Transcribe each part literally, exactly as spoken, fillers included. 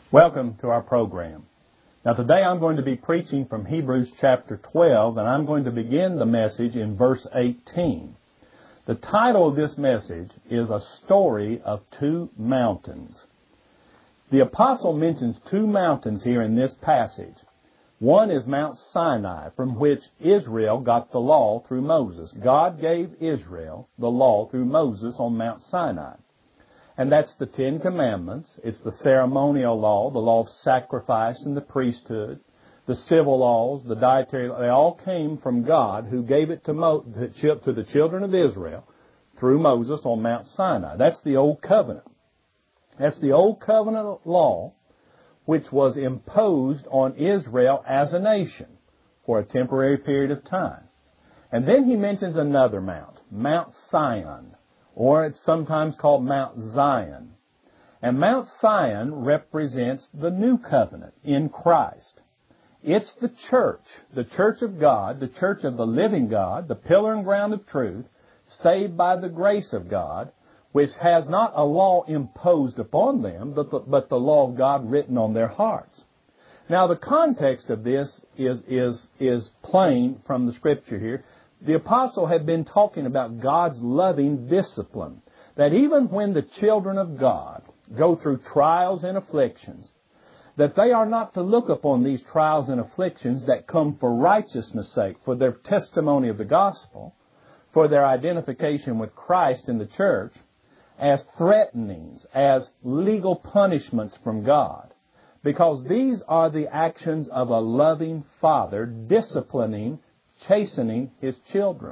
Welcome to our program. Now today I'm going to be preaching from Hebrews chapter twelve, and I'm going to begin the message in verse eighteen. The title of this message is A Story of Two Mountains. The apostle mentions two mountains here in this passage. One is Mount Sinai, from which Israel got the law through Moses. God gave Israel the law through Moses on Mount Sinai. And that's the Ten Commandments. It's the ceremonial law, the law of sacrifice and the priesthood, the civil laws, the dietary law. They all came from God, who gave it to, Mo- to the children of Israel through Moses on Mount Sinai. That's the Old Covenant. That's the Old Covenant law which was imposed on Israel as a nation for a temporary period of time. And then he mentions another mount, Mount Sion, or it's sometimes called Mount Zion. And Mount Sion represents the new covenant in Christ. It's the church, the church of God, the church of the living God, the pillar and ground of truth, saved by the grace of God, which has not a law imposed upon them, but the, but the law of God written on their hearts. Now the context of this is, is, is plain from the Scripture here. The apostle had been talking about God's loving discipline, that even when the children of God go through trials and afflictions, that they are not to look upon these trials and afflictions that come for righteousness' sake, for their testimony of the gospel, for their identification with Christ in the church, as threatenings, as legal punishments from God. Because these are the actions of a loving Father disciplining, chastening His children.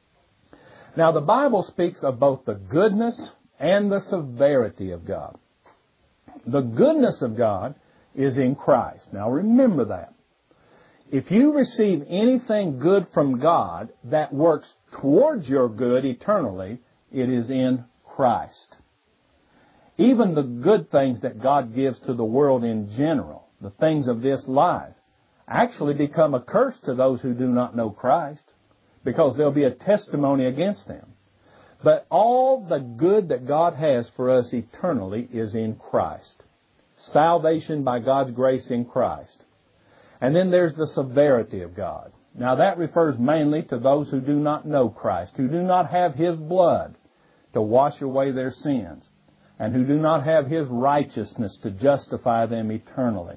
Now the Bible speaks of both the goodness and the severity of God. The goodness of God is in Christ. Now remember that. If you receive anything good from God that works towards your good eternally, it is in Christ. Even the good things that God gives to the world in general, the things of this life, actually become a curse to those who do not know Christ, because there'll be a testimony against them. But all the good that God has for us eternally is in Christ. Salvation by God's grace in Christ. And then there's the severity of God. Now that refers mainly to those who do not know Christ, who do not have His blood to wash away their sins, and who do not have His righteousness to justify them eternally.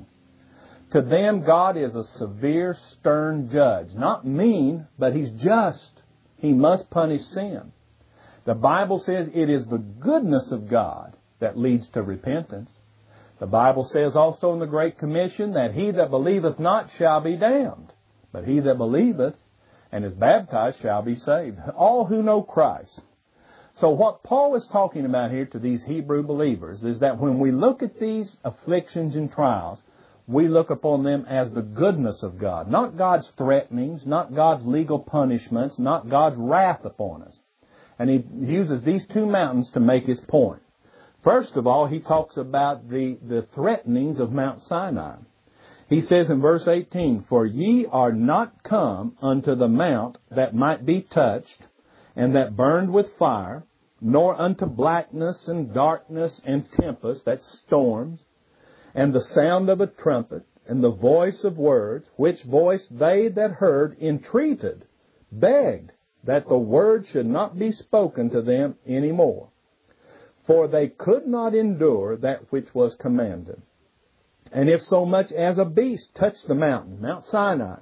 To them, God is a severe, stern judge. Not mean, but He's just. He must punish sin. The Bible says it is the goodness of God that leads to repentance. The Bible says also in the Great Commission that he that believeth not shall be damned, but he that believeth and is baptized shall be saved. All who know Christ. So what Paul is talking about here to these Hebrew believers is that when we look at these afflictions and trials, we look upon them as the goodness of God, not God's threatenings, not God's legal punishments, not God's wrath upon us. And he uses these two mountains to make his point. First of all, he talks about the, the threatenings of Mount Sinai. He says in verse eighteen, For ye are not come unto the mount that might be touched, and that burned with fire, nor unto blackness and darkness and tempest, that's storms, and the sound of a trumpet, and the voice of words, which voice they that heard entreated, begged, that the word should not be spoken to them any more. For they could not endure that which was commanded. And if so much as a beast touch the mountain, Mount Sinai,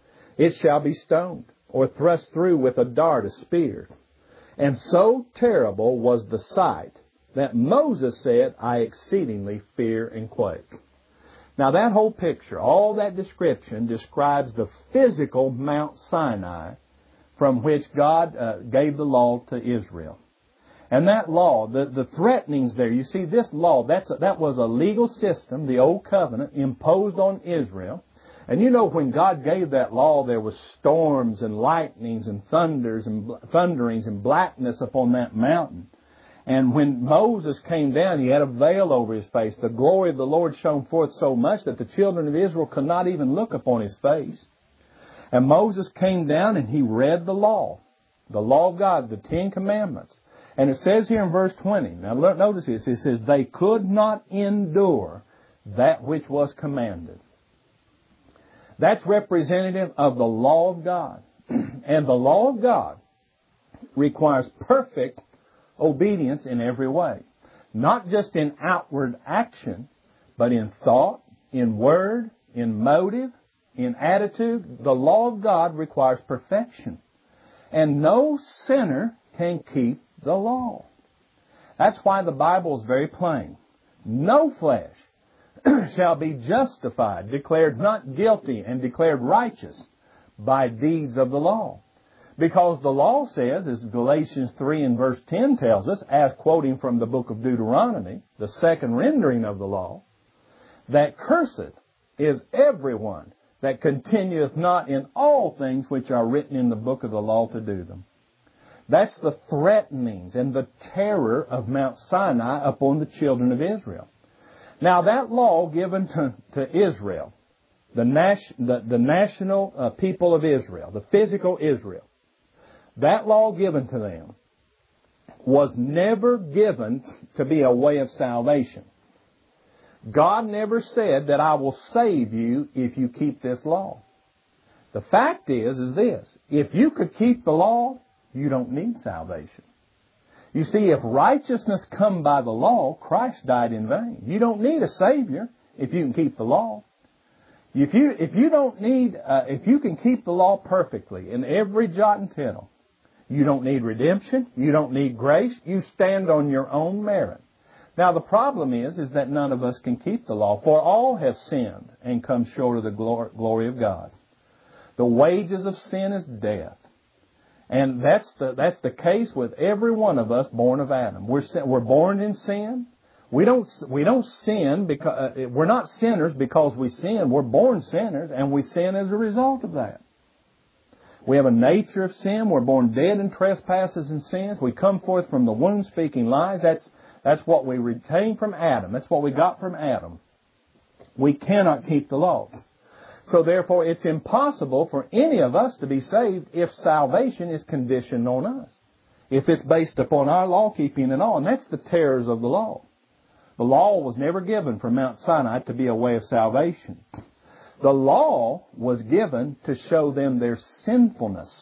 it shall be stoned, or thrust through with a dart, a spear. And so terrible was the sight, that Moses said, I exceedingly fear and quake. Now that whole picture, all that description, describes the physical Mount Sinai from which God uh, gave the law to Israel. And that law, the, the threatenings there, you see this law, that's a, that was a legal system, the Old Covenant, imposed on Israel. And you know when God gave that law, there was storms and lightnings and thunders and thunderings and blackness upon that mountain. And when Moses came down, he had a veil over his face. The glory of the Lord shone forth so much that the children of Israel could not even look upon his face. And Moses came down and he read the law, the law of God, the Ten Commandments. And it says here in verse twenty, now notice this, it says, they could not endure that which was commanded. That's representative of the law of God. And the law of God requires perfect obedience in every way. Not just in outward action, but in thought, in word, in motive, in attitude. The law of God requires perfection. And no sinner can keep the law. That's why the Bible is very plain. No flesh shall be justified, declared not guilty, and declared righteous by deeds of the law. Because the law says, as Galatians three and verse ten tells us, as quoting from the book of Deuteronomy, the second rendering of the law, that cursed is everyone that continueth not in all things which are written in the book of the law to do them. That's the threatenings and the terror of Mount Sinai upon the children of Israel. Now that law given to, to Israel, the, nas, the, the national uh, people of Israel, the physical Israel, that law given to them was never given to be a way of salvation. God never said that I will save you if you keep this law. The fact is, is this. If you could keep the law, you don't need salvation. You see, if righteousness come by the law, Christ died in vain. You don't need a Savior if you can keep the law. If you, if you don't need, uh, if you can keep the law perfectly in every jot and tittle, you don't need redemption. You don't need grace. You stand on your own merit. Now the problem is, is that none of us can keep the law, for all have sinned and come short of the glory of God. The wages of sin is death. And that's the, that's the case with every one of us born of Adam. We're, we're born in sin. We don't, we don't sin because, uh, we're not sinners because we sin. We're born sinners, and we sin as a result of that. We have a nature of sin. We're born dead in trespasses and sins. We come forth from the womb speaking lies. That's, that's what we retain from Adam. That's what we got from Adam. We cannot keep the law. So therefore, it's impossible for any of us to be saved if salvation is conditioned on us. If it's based upon our law keeping and all. And that's the terrors of the law. The law was never given from Mount Sinai to be a way of salvation. The law was given to show them their sinfulness.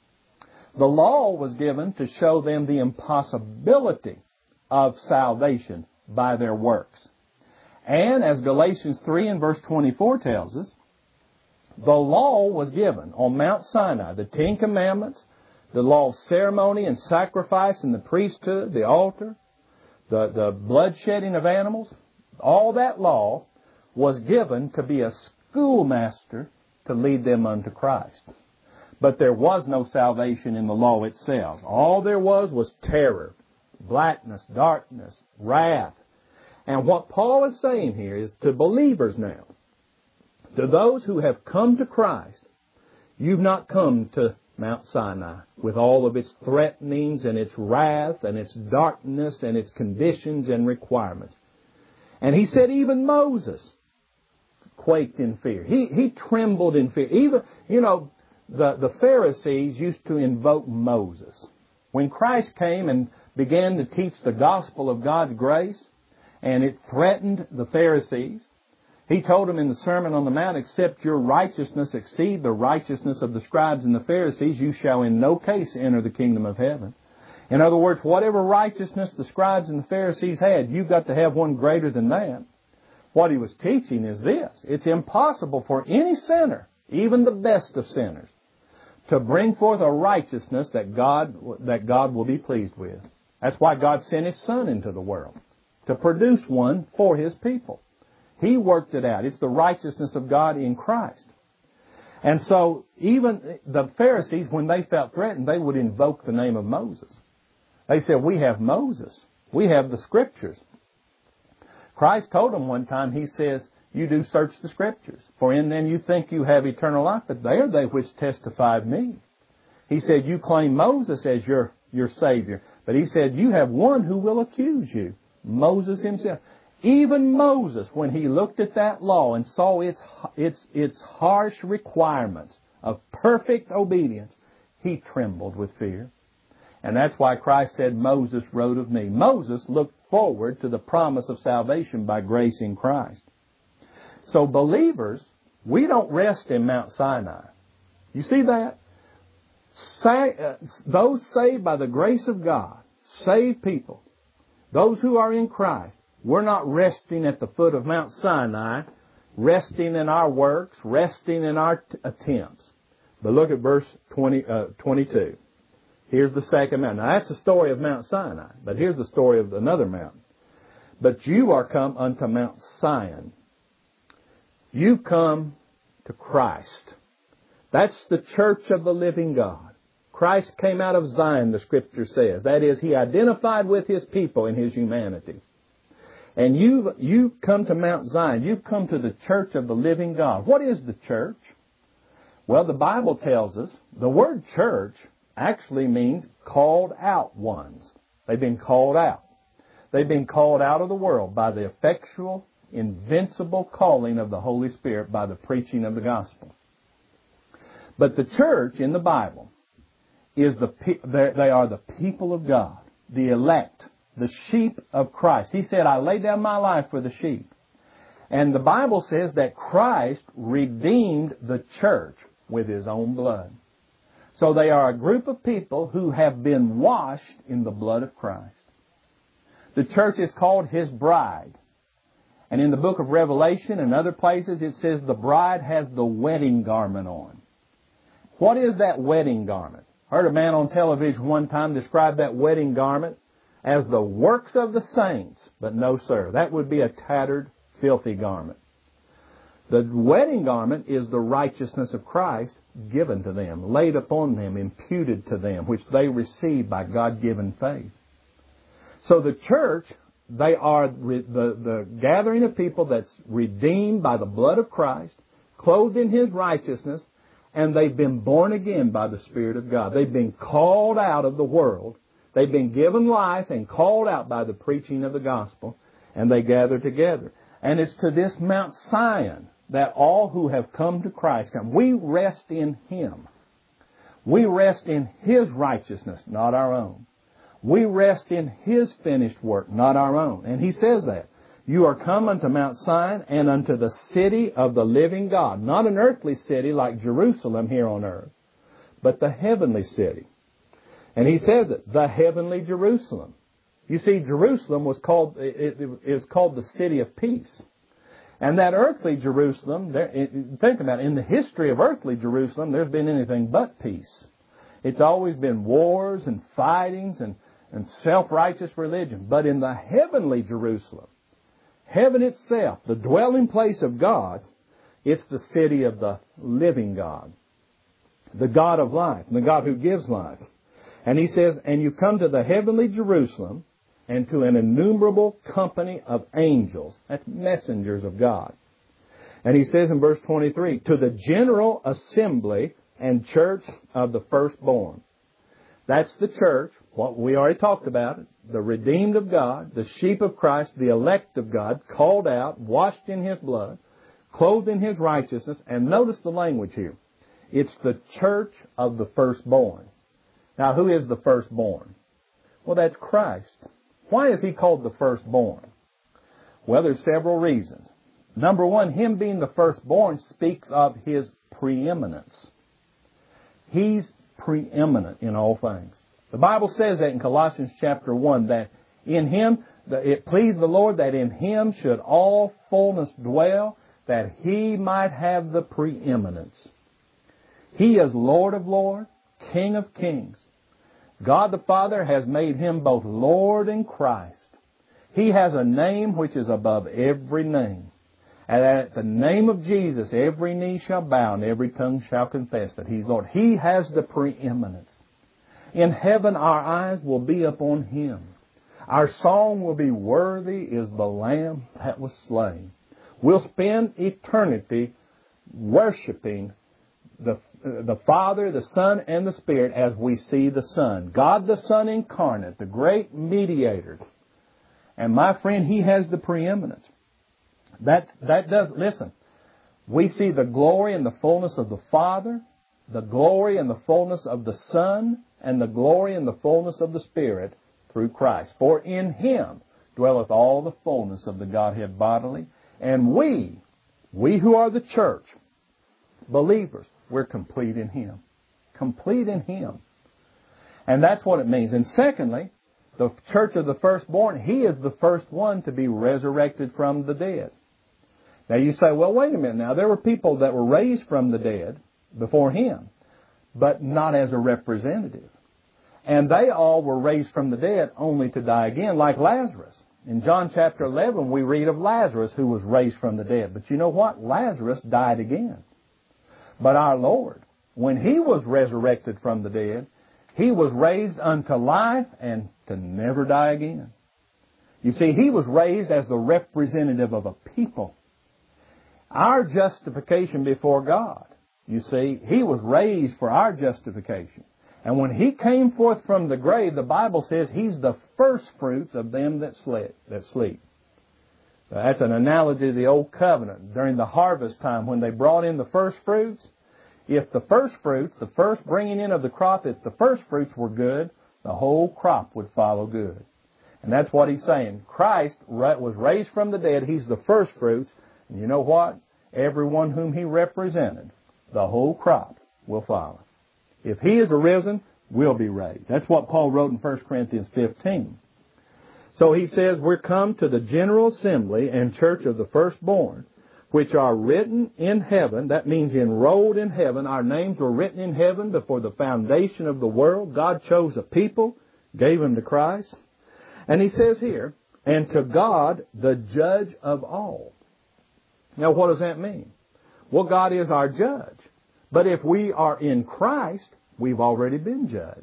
The law was given to show them the impossibility of salvation by their works. And as Galatians three and verse twenty-four tells us, the law was given on Mount Sinai, the Ten Commandments, the law of ceremony and sacrifice and the priesthood, the altar, the, the bloodshedding of animals. All that law was given to be a schoolmaster to lead them unto Christ. But there was no salvation in the law itself. All there was was terror, blackness, darkness, wrath. And what Paul is saying here is to believers now, to those who have come to Christ, you've not come to Mount Sinai with all of its threatenings and its wrath and its darkness and its conditions and requirements. And he said even Moses quaked in fear. He, he trembled in fear. Even, you know, the, the Pharisees used to invoke Moses. When Christ came and began to teach the gospel of God's grace, and it threatened the Pharisees, He told them in the Sermon on the Mount, except your righteousness exceed the righteousness of the scribes and the Pharisees, you shall in no case enter the kingdom of heaven. In other words, whatever righteousness the scribes and the Pharisees had, you've got to have one greater than that. What he was teaching is this. It's impossible for any sinner, even the best of sinners, to bring forth a righteousness that God, that God will be pleased with. That's why God sent His Son into the world, to produce one for His people. He worked it out. It's the righteousness of God in Christ. And so even the Pharisees, when they felt threatened, they would invoke the name of Moses. They said, we have Moses. We have the Scriptures. Christ told them one time, He says, you do search the Scriptures, for in them you think you have eternal life, but they are they which testify of me. He said, you claim Moses as your, your Savior, but He said, you have one who will accuse you, Moses himself. Even Moses, when he looked at that law and saw its, its, its harsh requirements of perfect obedience, he trembled with fear. And that's why Christ said, Moses wrote of me. Moses looked forward to the promise of salvation by grace in Christ. So believers, we don't rest in Mount Sinai. You see that? Sa- uh, those saved by the grace of God, saved people, those who are in Christ, we're not resting at the foot of Mount Sinai, resting in our works, resting in our t- attempts. But look at verse twenty, uh, twenty-two. Here's the second mountain. Now that's the story of Mount Sinai, but here's the story of another mountain. But you are come unto Mount Sion. You've come to Christ. That's the church of the living God. Christ came out of Zion, the Scripture says. That is, He identified with His people in His humanity. And you've, you've come to Mount Zion. You've come to the church of the living God. What is the church? Well, the Bible tells us the word church actually means called out ones. They've been called out. They've been called out of the world by the effectual, invincible calling of the Holy Spirit by the preaching of the gospel. But the church in the Bible is the they are the people of God, the elect, the sheep of Christ. He said, I lay down my life for the sheep. And the Bible says that Christ redeemed the church with His own blood. So they are a group of people who have been washed in the blood of Christ. The church is called His bride. And in the book of Revelation and other places it says the bride has the wedding garment on. What is that wedding garment? I heard a man on television one time describe that wedding garment as the works of the saints. But no, sir, that would be a tattered, filthy garment. The wedding garment is the righteousness of Christ given to them, laid upon them, imputed to them, which they receive by God-given faith. So the church, they are the, the gathering of people that's redeemed by the blood of Christ, clothed in His righteousness, and they've been born again by the Spirit of God. They've been called out of the world. They've been given life and called out by the preaching of the gospel, and they gather together. And it's to this Mount Sion that all who have come to Christ come. We rest in Him. We rest in His righteousness, not our own. We rest in His finished work, not our own. And He says that. You are come unto Mount Sion and unto the city of the living God. Not an earthly city like Jerusalem here on earth, but the heavenly city. And He says it, the heavenly Jerusalem. You see, Jerusalem was called, it is called the city of peace. And that earthly Jerusalem, think about it, in the history of earthly Jerusalem, there's been anything but peace. It's always been wars and fightings and, and self-righteous religion. But in the heavenly Jerusalem, heaven itself, the dwelling place of God, it's the city of the living God, the God of life, the God who gives life. And He says, and you come to the heavenly Jerusalem and to an innumerable company of angels. That's messengers of God. And He says in verse twenty-three, to the general assembly and church of the firstborn. That's the church, what we already talked about, the redeemed of God, the sheep of Christ, the elect of God, called out, washed in His blood, clothed in His righteousness. And notice the language here. It's the church of the firstborn. Now, who is the firstborn? Well, that's Christ. Why is He called the firstborn? Well, there's several reasons. Number one, Him being the firstborn speaks of His preeminence. He's preeminent in all things. The Bible says that in Colossians chapter one, that in Him, it pleased the Lord that in Him should all fullness dwell, that He might have the preeminence. He is Lord of lords, King of kings. God the Father has made Him both Lord and Christ. He has a name which is above every name. And at the name of Jesus, every knee shall bow and every tongue shall confess that He's Lord. He has the preeminence. In heaven, our eyes will be upon Him. Our song will be, worthy is the Lamb that was slain. We'll spend eternity worshiping the, the Father, the Son, and the Spirit as we see the Son. God the Son incarnate, the great mediator. And my friend, He has the preeminence. That, that does, listen, we see the glory and the fullness of the Father, the glory and the fullness of the Son, and the glory and the fullness of the Spirit through Christ. For in Him dwelleth all the fullness of the Godhead bodily, and we We who are the church, believers, we're complete in Him. Complete in Him. And that's what it means. And secondly, the church of the firstborn, He is the first one to be resurrected from the dead. Now you say, well, wait a minute now. There were people that were raised from the dead before Him, but not as a representative. And they all were raised from the dead only to die again, like Lazarus. In John chapter eleven, we read of Lazarus who was raised from the dead. But you know what? Lazarus died again. But our Lord, when He was resurrected from the dead, He was raised unto life and to never die again. You see, He was raised as the representative of a people. Our justification before God, you see, He was raised for our justification. And when He came forth from the grave, the Bible says He's the first fruits of them that sleep. That sleep. That's an analogy to the Old Covenant. During the harvest time, when they brought in the first fruits, if the first fruits, the first bringing in of the crop, if the first fruits were good, the whole crop would follow good. And that's what He's saying. Christ was raised from the dead. He's the first fruits. And you know what? Everyone whom He represented, the whole crop will follow. If He is arisen, we'll be raised. That's what Paul wrote in First Corinthians fifteen. So he says, we're come to the general assembly and church of the firstborn, which are written in heaven. That means enrolled in heaven. Our names were written in heaven before the foundation of the world. God chose a people, gave them to Christ. And he says here, and to God, the judge of all. Now, what does that mean? Well, God is our judge. But if we are in Christ, we've already been judged.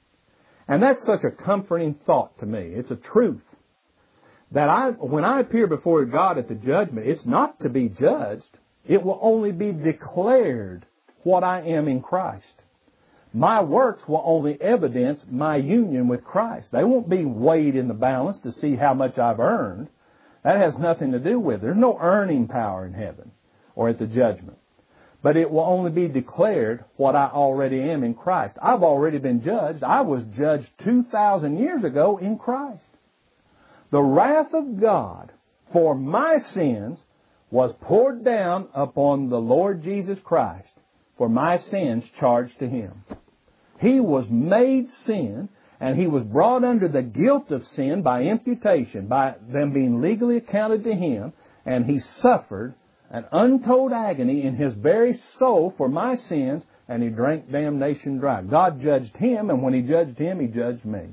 And that's such a comforting thought to me. It's a truth. That I, when I appear before God at the judgment, it's not to be judged. It will only be declared what I am in Christ. My works will only evidence my union with Christ. They won't be weighed in the balance to see how much I've earned. That has nothing to do with it. There's no earning power in heaven or at the judgment. But it will only be declared what I already am in Christ. I've already been judged. I was judged two thousand years ago in Christ. The wrath of God for my sins was poured down upon the Lord Jesus Christ for my sins charged to Him. He was made sin, and He was brought under the guilt of sin by imputation, by them being legally accounted to Him, and He suffered an untold agony in His very soul for my sins, and He drank damnation dry. God judged Him, and when He judged Him, He judged me.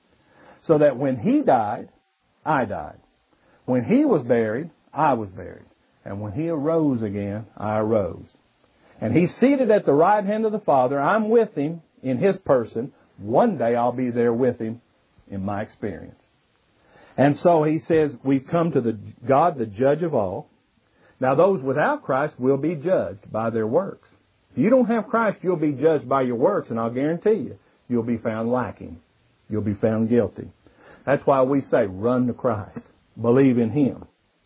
So that when He died, I died. When He was buried, I was buried. And when He arose again, I arose. And He's seated at the right hand of the Father. I'm with Him in His person. One day I'll be there with Him in my experience. And so He says, we've come to the God, the judge of all. Now those without Christ will be judged by their works. If you don't have Christ, you'll be judged by your works, and I'll guarantee you, you'll be found lacking. You'll be found guilty. That's why we say, run to Christ. Believe in Him.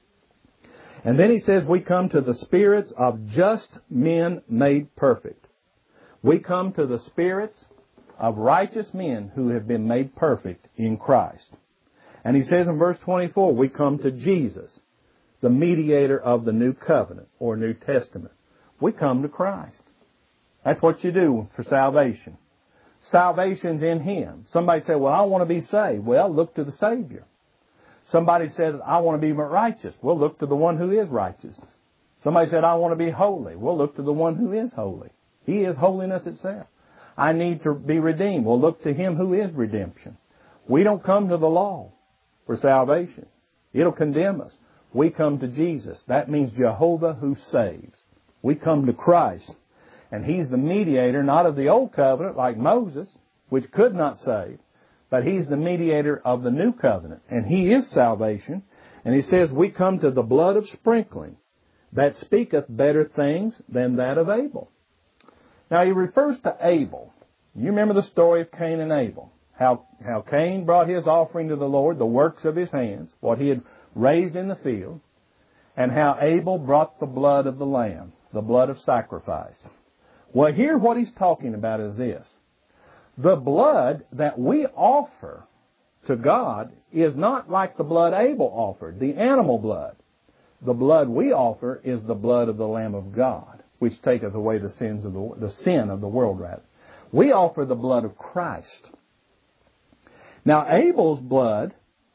And then he says, we come to the spirits of just men made perfect. We come to the spirits of righteous men who have been made perfect in Christ. And he says in verse twenty-four, we come to Jesus, the mediator of the new covenant or New Testament. We come to Christ. That's what you do for salvation. Salvation's in Him. Somebody said, well, I want to be saved. Well, look to the Savior. Somebody said, I want to be righteous. Well, look to the one who is righteous. Somebody said, I want to be holy. Well, look to the one who is holy. He is holiness itself. I need to be redeemed. Well, look to Him who is redemption. We don't come to the law for salvation. It'll condemn us. We come to Jesus. That means Jehovah who saves. We come to Christ. And He's the mediator, not of the old covenant like Moses, which could not save, but He's the mediator of the new covenant. And He is salvation. And He says, we come to the blood of sprinkling that speaketh better things than that of Abel. Now He refers to Abel. You remember the story of Cain and Abel. How, how Cain brought his offering to the Lord, the works of his hands, what he had raised in the field, and how Abel brought the blood of the lamb, the blood of sacrifice. Well, here what he's talking about is this. The blood that we offer to God is not like the blood Abel offered, the animal blood. the blood we offer is the blood of the Lamb of God, which taketh away the sins of the, the sin of the world, rather. We offer the blood of Christ. Now, Abel's blood,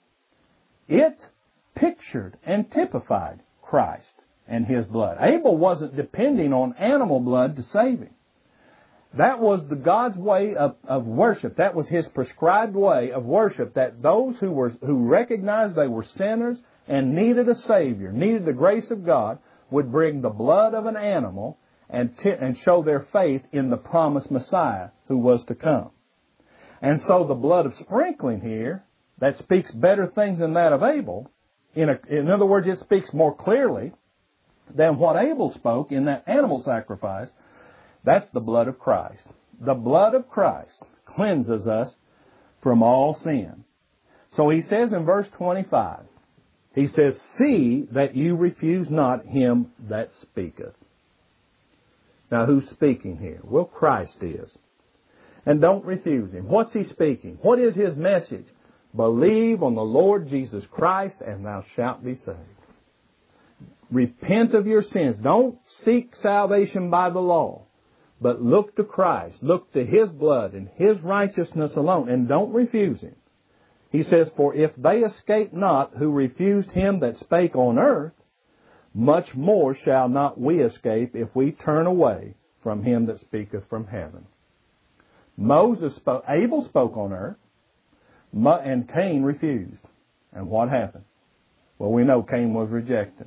it pictured and typified Christ and His blood. Abel wasn't depending on animal blood to save him. That was the God's way of, of worship. That was His prescribed way of worship, that those who were who recognized they were sinners and needed a Savior, needed the grace of God, would bring the blood of an animal and, t- and show their faith in the promised Messiah who was to come. And so the blood of sprinkling here, that speaks better things than that of Abel. In, a, in other words, it speaks more clearly than what Abel spoke in that animal sacrifice. That's the blood of Christ. The blood of Christ cleanses us from all sin. So he says in verse twenty-five, he says, see that you refuse not him that speaketh. Now who's speaking here? Well, Christ is. And don't refuse him. What's he speaking? What is his message? Believe on the Lord Jesus Christ and thou shalt be saved. Repent of your sins. Don't seek salvation by the law, but look to Christ. Look to His blood and His righteousness alone, and don't refuse Him. He says, for if they escape not who refused Him that spake on earth, much more shall not we escape if we turn away from Him that speaketh from heaven. Moses spoke, Abel spoke on earth, and Cain refused. And what happened? Well, we know Cain was rejected.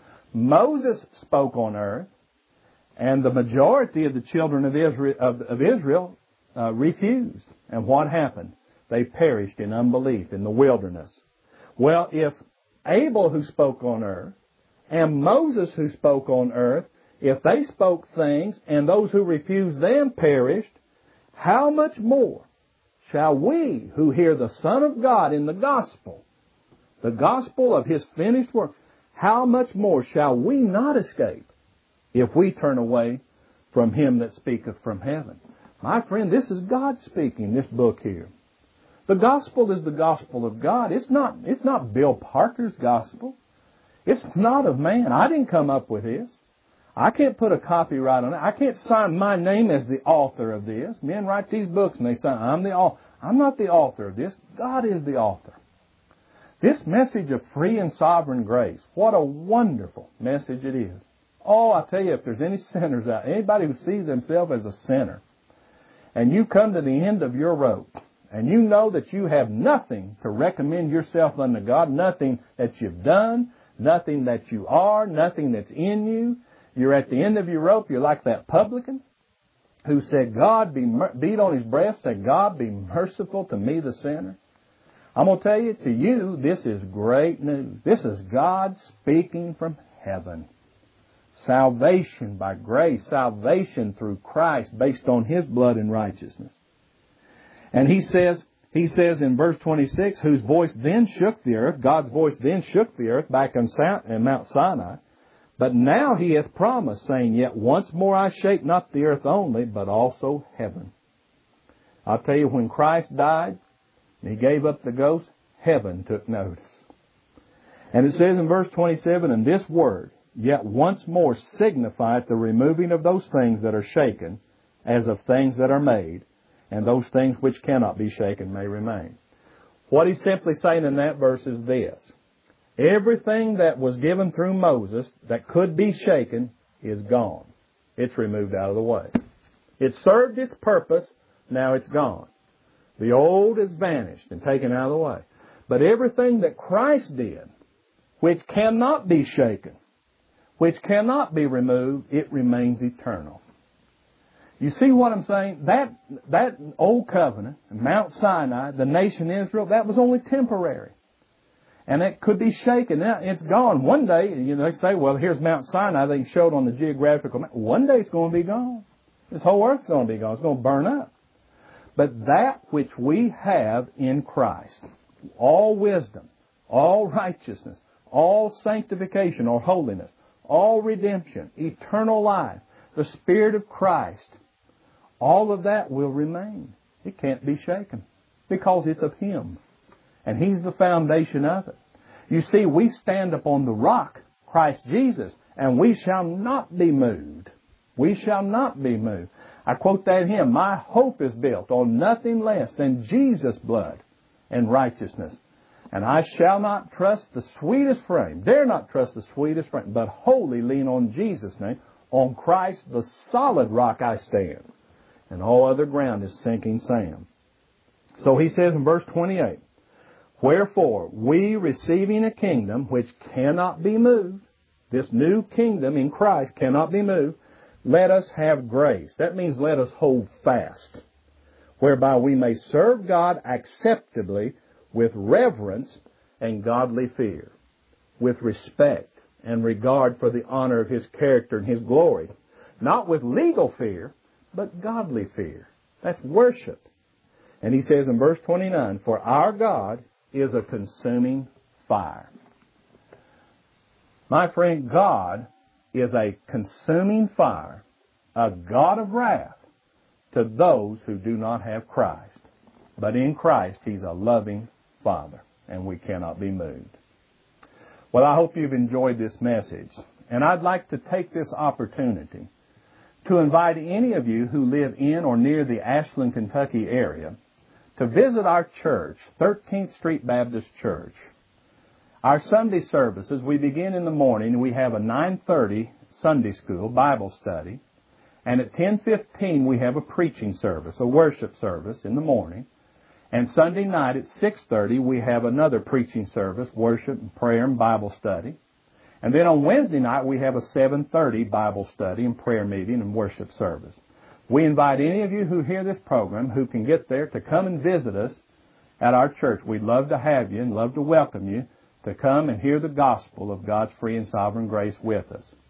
Moses spoke on earth, and the majority of the children of Israel, of, of Israel uh, refused. And what happened? They perished in unbelief in the wilderness. Well, if Abel, who spoke on earth, and Moses, who spoke on earth, if they spoke things and those who refused them perished, how much more shall we, who hear the Son of God in the gospel, the gospel of His finished work, how much more shall we not escape if we turn away from Him that speaketh from heaven? My friend, this is God speaking, this book here. The gospel is the gospel of God. It's not, it's not Bill Parker's gospel. It's not of man. I didn't come up with this. I can't put a copyright on it. I can't sign my name as the author of this. Men write these books and they say, I'm the author. I'm not the author of this. God is the author. This message of free and sovereign grace, what a wonderful message it is. Oh, I tell you, if there's any sinners out, anybody who sees themselves as a sinner, and you come to the end of your rope, and you know that you have nothing to recommend yourself unto God, nothing that you've done, nothing that you are, nothing that's in you, you're at the end of your rope, you're like that publican who said, God be, beat on his breast, said, God be merciful to me, the sinner. I'm going to tell you, to you, this is great news. This is God speaking from heaven. Salvation by grace, salvation through Christ based on His blood and righteousness. And he says, he says in verse twenty-six, whose voice then shook the earth, God's voice then shook the earth back on Mount Sinai. But now He hath promised, saying, yet once more I shake not the earth only, but also heaven. I'll tell you, when Christ died, and He gave up the ghost, heaven took notice. And it says in verse twenty-seven, and this word, yet once more signifieth the removing of those things that are shaken, as of things that are made, and those things which cannot be shaken may remain. What he's simply saying in that verse is this. Everything that was given through Moses that could be shaken is gone. It's removed out of the way. It served its purpose, now it's gone. The old is vanished and taken out of the way. But everything that Christ did, which cannot be shaken, which cannot be removed, it remains eternal. You see what I'm saying? That, that old covenant, Mount Sinai, the nation Israel, that was only temporary. And it could be shaken. Now, it's gone. One day, you know, they say, well, here's Mount Sinai. They showed on the geographical map. One day it's going to be gone. This whole earth's going to be gone. It's going to burn up. But that which we have in Christ, all wisdom, all righteousness, all sanctification or holiness, all redemption, eternal life, the Spirit of Christ, all of that will remain. It can't be shaken because it's of Him. And He's the foundation of it. You see, we stand upon the rock Christ Jesus, and we shall not be moved. We shall not be moved. I quote that hymn, my hope is built on nothing less than Jesus' blood and righteousness. And I shall not trust the sweetest frame, dare not trust the sweetest frame, but wholly lean on Jesus' name. On Christ, the solid rock I stand, and all other ground is sinking sand. So he says in verse twenty-eight, wherefore, we receiving a kingdom which cannot be moved, this new kingdom in Christ cannot be moved, let us have grace. That means let us hold fast, whereby we may serve God acceptably with reverence and godly fear, with respect and regard for the honor of His character and His glory. Not with legal fear, but godly fear. That's worship. And he says in verse twenty-nine, for our God is a consuming fire. My friend, God is a consuming fire, a God of wrath to those who do not have Christ. But in Christ, He's a loving Father, and we cannot be moved. Well, I hope you've enjoyed this message, and I'd like to take this opportunity to invite any of you who live in or near the Ashland, Kentucky area to visit our church, thirteenth Street Baptist Church. Our Sunday services, we begin in the morning. We have a nine thirty Sunday school Bible study, and at ten fifteen we have a preaching service, a worship service in the morning. And Sunday night at six thirty, we have another preaching service, worship and prayer and Bible study. And then on Wednesday night, we have a seven thirty Bible study and prayer meeting and worship service. We invite any of you who hear this program, who can get there, to come and visit us at our church. We'd love to have you and love to welcome you to come and hear the gospel of God's free and sovereign grace with us.